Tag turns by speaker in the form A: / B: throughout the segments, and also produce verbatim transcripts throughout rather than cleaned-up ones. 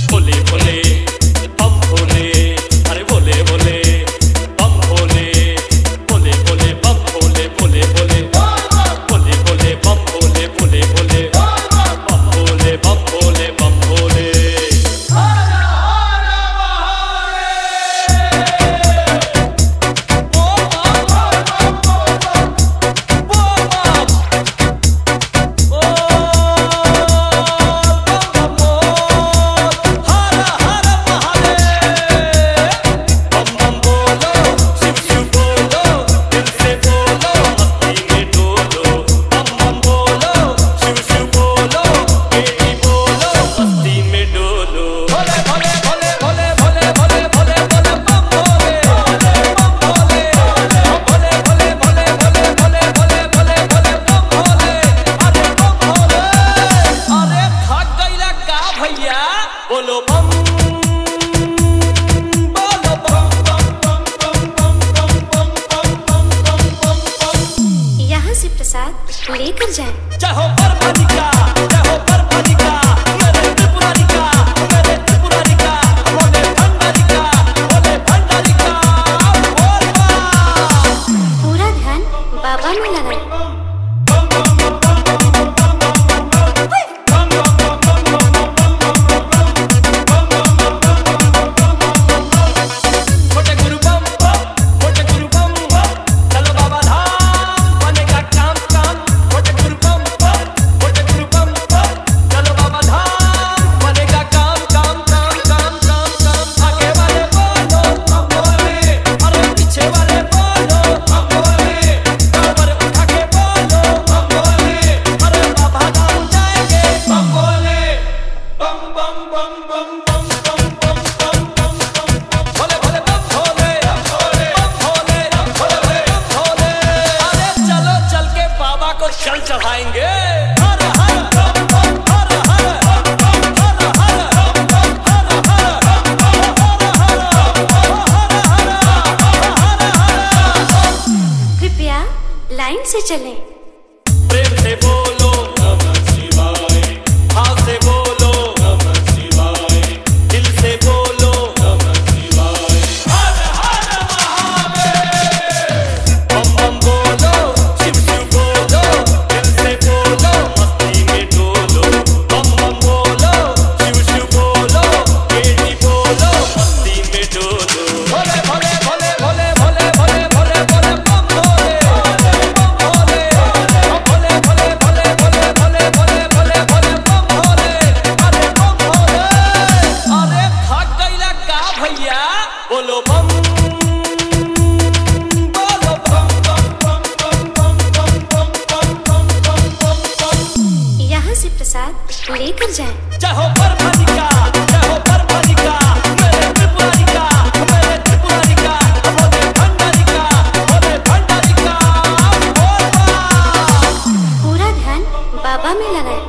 A: भोले भोले बम भोले, अरे भोले भोले बम भोले, भोले भोले बम भोले, भोले भोले भोले भोले बम भोले, भोले भोले बम भोले, बम भोले बम भोले। बोलो बम बोलो बम बम बम बम बम बम बम बम बम बम बम।
B: यहाँ से प्रसाद लेकर जाए।
A: जय हो परमालिका, जय हो परमालिका, मेरे त्रिपुरारिका, मेरे त्रिपुरारिका, बोले भंडारिका, बोले भंडारिका, बोल बा।
B: पूरा ध्यान बाबा में लगाए। चल चढ़ाएंगे हर हर हर हर हर हर हर कृपया लाइन से चलें।
A: प्रेम से बोलो नमः शिवाय, हाँ से बोलो नमः शिवाय, दिल से बोलो नमः शिवाय। हर हर महादेव। बम बम बोलो, शिव शिव बोलो, दिल से बोलो, मस्ती में डोलो। बम बम बोलो, शिव शिव बोलो, बेटी बोलो, मस्ती में डोलो। भोले भोले भोले भोले भोले भोले भोले भोले बम भोले, बम भोले, भोले भोले भोले भोले भोले भोले भोले भोले बम भोले, अरे बम भोले। अरे थक गइला का भैया, बोलो बम बोलो बम बम बम बम बम बम बम बम बम बम बम बम।
B: यहाँ से प्रसाद लेकर जाए।
A: जय हो परमालिका, जय हो परमालिका, मेरे त्रिपुरारिका, मेरे त्रिपुरारिका, बोले भंडारिका, बोले भंडारिका, बोल बा।
B: पूरा ध्यान बाबा में लगाए।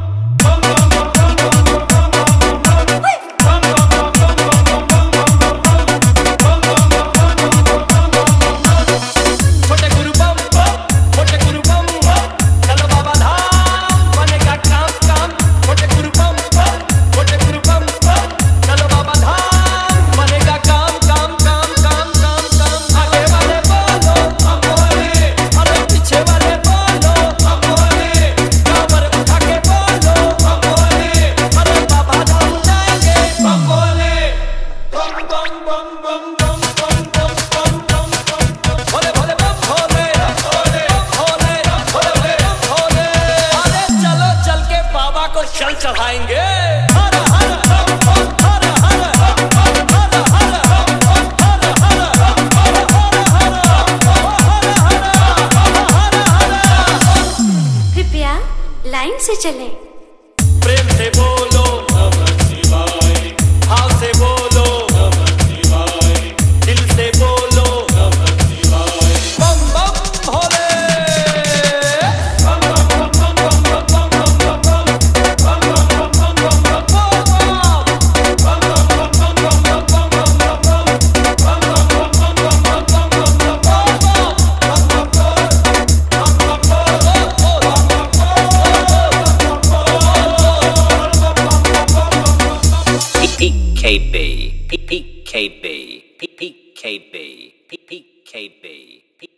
A: छोटे गुरु बम बम, छोटे गुरु बम बम, चलो बाबा धाम बनेगा काम काम। छोटे गुरु बम बम, छोटे गुरु बम बम, चलो बाबा धाम बनेगा काम काम काम काम काम काम। आगे वाले बोलो बम भोले, अरे पीछे वाले बोलो बम भोले, कांवर उठा के बोलो बम भोले, अरे बाबा धाम जाएंगे बम भोले। बम बम बम बम बम बम बम बम बम बम। भोले भोले बम भोले, भोले भोले भोले बम भोले। अरे चलो चल के बाबा को चल चढ़ाएंगे हर हर बम बम, हर हर बम बम, हर हर बम बम, हर हर बम बम, हर हर हर हर।
B: कृपया लाइन से चलें।
A: प्रेम से बोलो नमः शिवाय, हाँ से बोलो नमः शिवाय, दिल से बोलो नमः शिवाय। बम बम भोले, बम बम बम बम बम बम बम बम बम, बम बम बम बम बम बम बम, बम बम बम बम बम बम बम बम बम, बम बम बम बम बम बम बम बम बम, बम बम बम बम बम बम बम।
C: P P K B, P P K B, P P K B, P P K B.